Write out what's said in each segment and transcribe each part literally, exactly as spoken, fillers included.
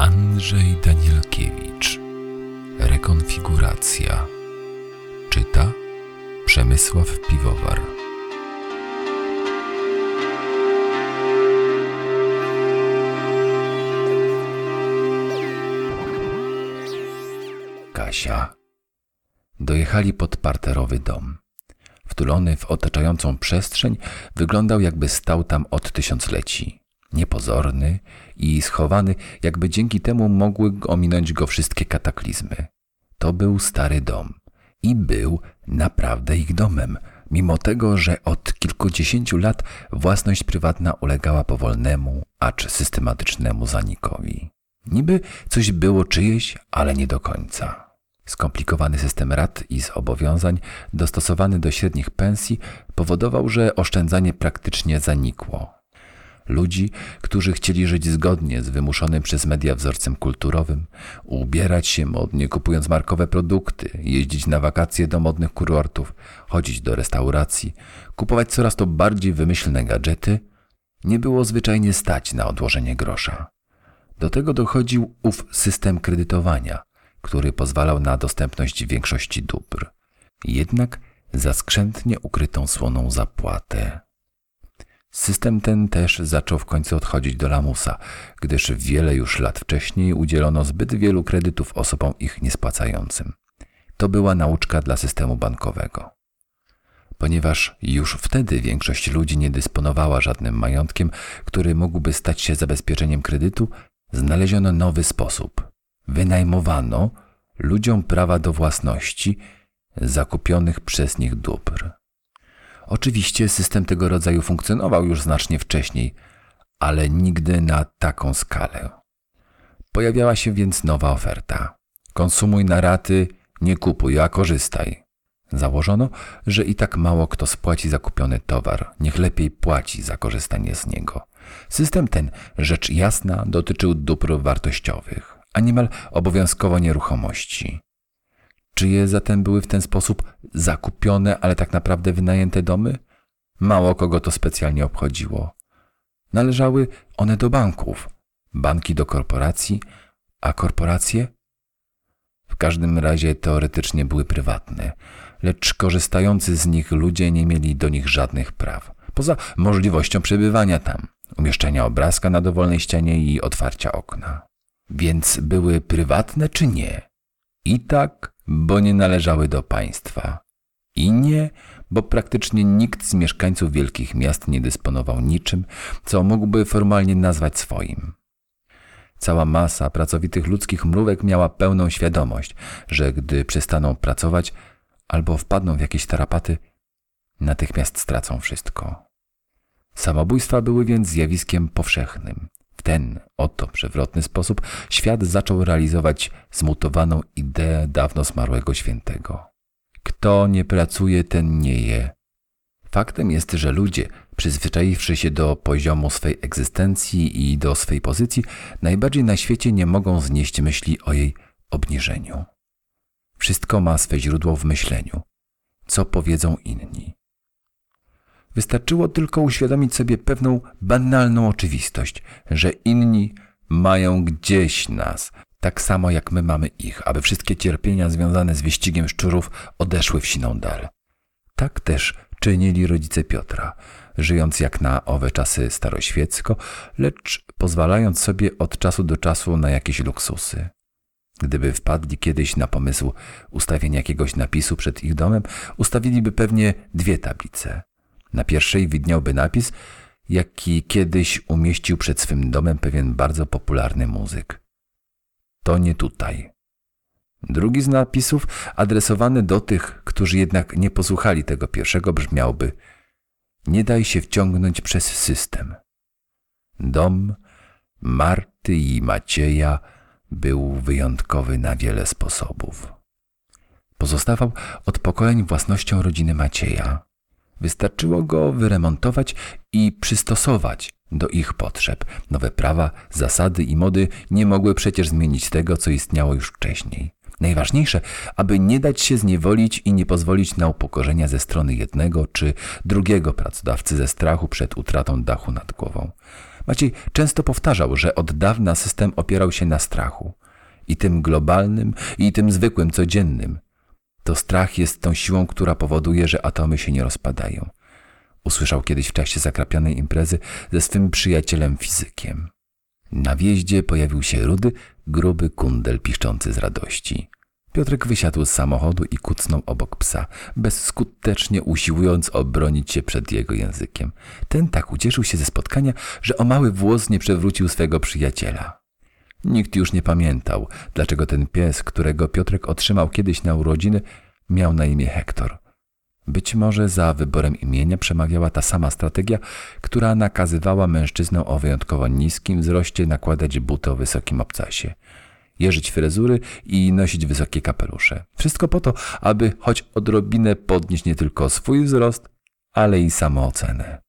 Andrzej Danielkiewicz. Rekonfiguracja. Czyta Przemysław Piwowar. Kasia. Dojechali pod parterowy dom. Wtulony w otaczającą przestrzeń, wyglądał, jakby stał tam od tysiącleci. Niepozorny i schowany, jakby dzięki temu mogły ominąć go wszystkie kataklizmy. To był stary dom i był naprawdę ich domem, mimo tego, że od kilkudziesięciu lat własność prywatna ulegała powolnemu, acz systematycznemu zanikowi. Niby coś było czyjeś, ale nie do końca. Skomplikowany system rat i zobowiązań dostosowany do średnich pensji powodował, że oszczędzanie praktycznie zanikło. Ludzi, którzy chcieli żyć zgodnie z wymuszonym przez media wzorcem kulturowym, ubierać się modnie, kupując markowe produkty, jeździć na wakacje do modnych kurortów, chodzić do restauracji, kupować coraz to bardziej wymyślne gadżety, nie było zwyczajnie stać na odłożenie grosza. Do tego dochodził ów system kredytowania, który pozwalał na dostępność większości dóbr, jednak za skrzętnie ukrytą słoną zapłatę. System ten też zaczął w końcu odchodzić do lamusa, gdyż wiele już lat wcześniej udzielono zbyt wielu kredytów osobom ich niespłacającym. To była nauczka dla systemu bankowego. Ponieważ już wtedy większość ludzi nie dysponowała żadnym majątkiem, który mógłby stać się zabezpieczeniem kredytu, znaleziono nowy sposób. Wynajmowano ludziom prawa do własności zakupionych przez nich dóbr. Oczywiście system tego rodzaju funkcjonował już znacznie wcześniej, ale nigdy na taką skalę. Pojawiała się więc nowa oferta. Konsumuj na raty, nie kupuj, a korzystaj. Założono, że i tak mało kto spłaci za kupiony towar, niech lepiej płaci za korzystanie z niego. System ten, rzecz jasna, dotyczył dóbr wartościowych, a niemal obowiązkowo nieruchomości. Czyje zatem były w ten sposób zakupione, ale tak naprawdę wynajęte domy? Mało kogo to specjalnie obchodziło. Należały one do banków, banki do korporacji, a korporacje? W każdym razie teoretycznie były prywatne, lecz korzystający z nich ludzie nie mieli do nich żadnych praw, poza możliwością przebywania tam, umieszczenia obrazka na dowolnej ścianie i otwarcia okna. Więc były prywatne czy nie? I tak, bo nie należały do państwa. I nie, bo praktycznie nikt z mieszkańców wielkich miast nie dysponował niczym, co mógłby formalnie nazwać swoim. Cała masa pracowitych ludzkich mrówek miała pełną świadomość, że gdy przestaną pracować albo wpadną w jakieś tarapaty, natychmiast stracą wszystko. Samobójstwa były więc zjawiskiem powszechnym. W ten oto przewrotny sposób świat zaczął realizować zmutowaną ideę dawno zmarłego świętego. Kto nie pracuje, ten nie je. Faktem jest, że ludzie, przyzwyczaiwszy się do poziomu swej egzystencji i do swej pozycji, najbardziej na świecie nie mogą znieść myśli o jej obniżeniu. Wszystko ma swe źródło w myśleniu. Co powiedzą inni? Wystarczyło tylko uświadomić sobie pewną banalną oczywistość, że inni mają gdzieś nas, tak samo jak my mamy ich, aby wszystkie cierpienia związane z wyścigiem szczurów odeszły w siną dal. Tak też czynili rodzice Piotra, żyjąc jak na owe czasy staroświecko, lecz pozwalając sobie od czasu do czasu na jakieś luksusy. Gdyby wpadli kiedyś na pomysł ustawienia jakiegoś napisu przed ich domem, ustawiliby pewnie dwie tablice. Na pierwszej widniałby napis, jaki kiedyś umieścił przed swym domem pewien bardzo popularny muzyk. To nie tutaj. Drugi z napisów, adresowany do tych, którzy jednak nie posłuchali tego pierwszego, brzmiałby: nie daj się wciągnąć przez system. Dom Marty i Macieja był wyjątkowy na wiele sposobów. Pozostawał od pokoleń własnością rodziny Macieja. Wystarczyło go wyremontować i przystosować do ich potrzeb. Nowe prawa, zasady i mody nie mogły przecież zmienić tego, co istniało już wcześniej. Najważniejsze, aby nie dać się zniewolić i nie pozwolić na upokorzenia ze strony jednego czy drugiego pracodawcy ze strachu przed utratą dachu nad głową. Maciej często powtarzał, że od dawna system opierał się na strachu. I tym globalnym, i tym zwykłym, codziennym. To strach jest tą siłą, która powoduje, że atomy się nie rozpadają. Usłyszał kiedyś w czasie zakrapianej imprezy ze swym przyjacielem fizykiem. Na wjeździe pojawił się rudy, gruby kundel piszczący z radości. Piotrek wysiadł z samochodu i kucnął obok psa, bezskutecznie usiłując obronić się przed jego językiem. Ten tak ucieszył się ze spotkania, że o mały włos nie przewrócił swego przyjaciela. Nikt już nie pamiętał, dlaczego ten pies, którego Piotrek otrzymał kiedyś na urodziny, miał na imię Hektor. Być może za wyborem imienia przemawiała ta sama strategia, która nakazywała mężczyznom o wyjątkowo niskim wzroście nakładać buty o wysokim obcasie, jeżyć fryzury i nosić wysokie kapelusze. Wszystko po to, aby choć odrobinę podnieść nie tylko swój wzrost, ale i samoocenę.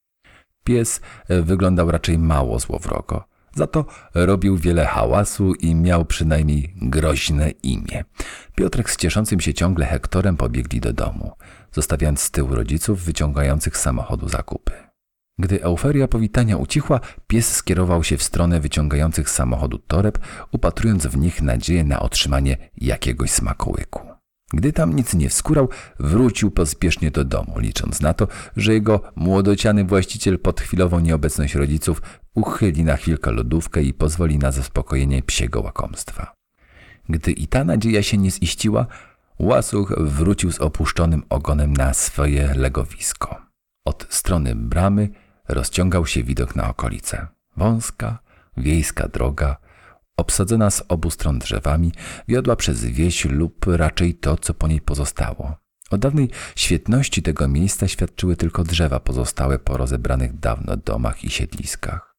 Pies wyglądał raczej mało złowrogo. Za to robił wiele hałasu i miał przynajmniej groźne imię. Piotrek z cieszącym się ciągle Hektorem pobiegli do domu, zostawiając z tyłu rodziców wyciągających z samochodu zakupy. Gdy euforia powitania ucichła, pies skierował się w stronę wyciągających z samochodu toreb, upatrując w nich nadzieję na otrzymanie jakiegoś smakołyku. Gdy tam nic nie wskórał, wrócił pospiesznie do domu, licząc na to, że jego młodociany właściciel pod chwilową nieobecność rodziców uchyli na chwilkę lodówkę i pozwoli na zaspokojenie psiego łakomstwa. Gdy i ta nadzieja się nie ziściła, Łasuch wrócił z opuszczonym ogonem na swoje legowisko. Od strony bramy rozciągał się widok na okolice. Wąska, wiejska droga, obsadzona z obu stron drzewami, wiodła przez wieś lub raczej to, co po niej pozostało. O dawnej świetności tego miejsca świadczyły tylko drzewa pozostałe po rozebranych dawno domach i siedliskach.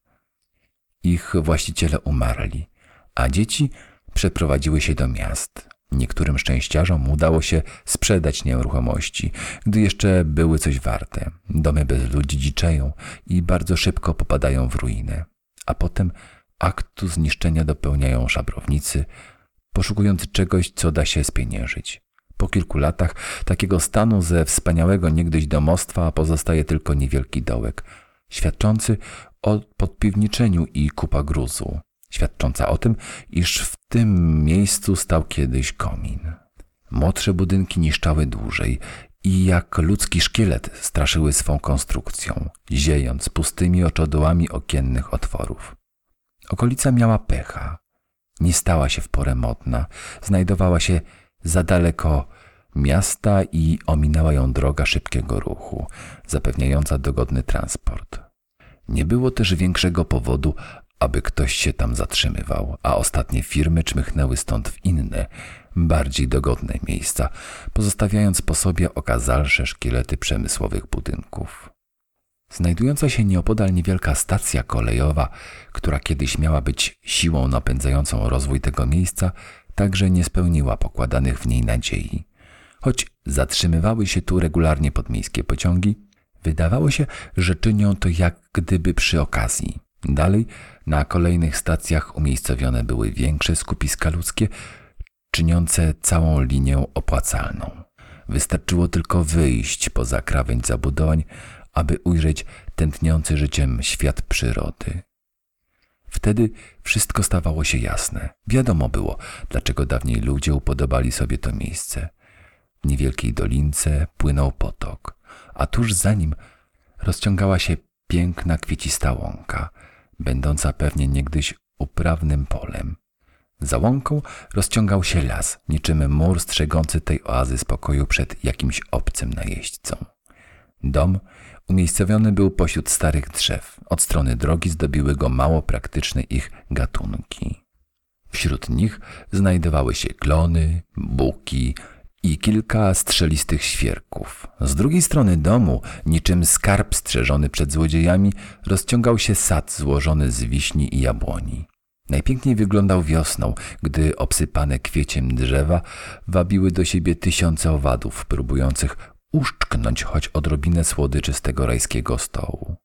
Ich właściciele umarli, a dzieci przeprowadziły się do miast. Niektórym szczęściarzom udało się sprzedać nieruchomości, gdy jeszcze były coś warte. Domy bez ludzi dziczeją i bardzo szybko popadają w ruinę. A potem aktu zniszczenia dopełniają szabrownicy, poszukując czegoś, co da się spieniężyć. Po kilku latach takiego stanu ze wspaniałego niegdyś domostwa pozostaje tylko niewielki dołek, świadczący o podpiwniczeniu i kupa gruzu, świadcząca o tym, iż w tym miejscu stał kiedyś komin. Młodsze budynki niszczały dłużej i jak ludzki szkielet straszyły swą konstrukcją, ziejąc pustymi oczodołami okiennych otworów. Okolica miała pecha. Nie stała się w porę modna, znajdowała się za daleko miasta i ominęła ją droga szybkiego ruchu, zapewniająca dogodny transport. Nie było też większego powodu, aby ktoś się tam zatrzymywał, a ostatnie firmy czmychnęły stąd w inne, bardziej dogodne miejsca, pozostawiając po sobie okazalsze szkielety przemysłowych budynków. Znajdująca się nieopodal niewielka stacja kolejowa, która kiedyś miała być siłą napędzającą rozwój tego miejsca, także nie spełniła pokładanych w niej nadziei. Choć zatrzymywały się tu regularnie podmiejskie pociągi, wydawało się, że czynią to jak gdyby przy okazji. Dalej, na kolejnych stacjach umiejscowione były większe skupiska ludzkie, czyniące całą linię opłacalną. Wystarczyło tylko wyjść poza krawędź zabudowań, aby ujrzeć tętniący życiem świat przyrody. Wtedy wszystko stawało się jasne. Wiadomo było, dlaczego dawniej ludzie upodobali sobie to miejsce. W niewielkiej dolince płynął potok, a tuż za nim rozciągała się piękna kwiecista łąka, będąca pewnie niegdyś uprawnym polem. Za łąką rozciągał się las, niczym mur strzegący tej oazy spokoju przed jakimś obcym najeźdźcą. Dom umiejscowiony był pośród starych drzew. Od strony drogi zdobiły go mało praktyczne ich gatunki. Wśród nich znajdowały się klony, buki i kilka strzelistych świerków. Z drugiej strony domu, niczym skarb strzeżony przed złodziejami, rozciągał się sad złożony z wiśni i jabłoni. Najpiękniej wyglądał wiosną, gdy obsypane kwieciem drzewa wabiły do siebie tysiące owadów, próbujących uszczknąć choć odrobinę słodyczy z tego rajskiego stołu.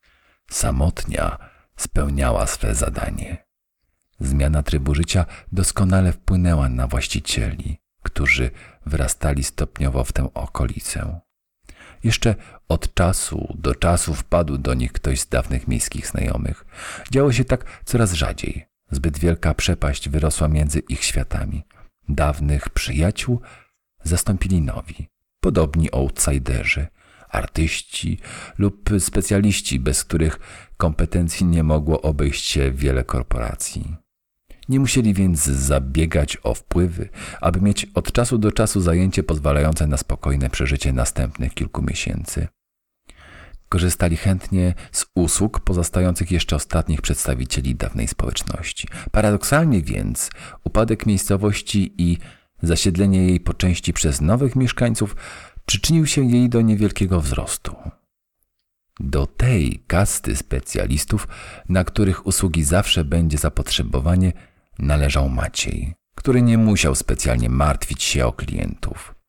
Samotnia spełniała swe zadanie. Zmiana trybu życia doskonale wpłynęła na właścicieli, którzy wyrastali stopniowo w tę okolicę. Jeszcze od czasu do czasu wpadł do nich ktoś z dawnych miejskich znajomych. Działo się tak coraz rzadziej. Zbyt wielka przepaść wyrosła między ich światami. Dawnych przyjaciół zastąpili nowi, podobni outsiderzy, artyści lub specjaliści, bez których kompetencji nie mogło obejść się wiele korporacji. Nie musieli więc zabiegać o wpływy, aby mieć od czasu do czasu zajęcie pozwalające na spokojne przeżycie następnych kilku miesięcy. Korzystali chętnie z usług pozostających jeszcze ostatnich przedstawicieli dawnej społeczności. Paradoksalnie więc upadek miejscowości i zasiedlenie jej po części przez nowych mieszkańców przyczynił się jej do niewielkiego wzrostu. Do tej kasty specjalistów, na których usługi zawsze będzie zapotrzebowanie, należał Maciej, który nie musiał specjalnie martwić się o klientów.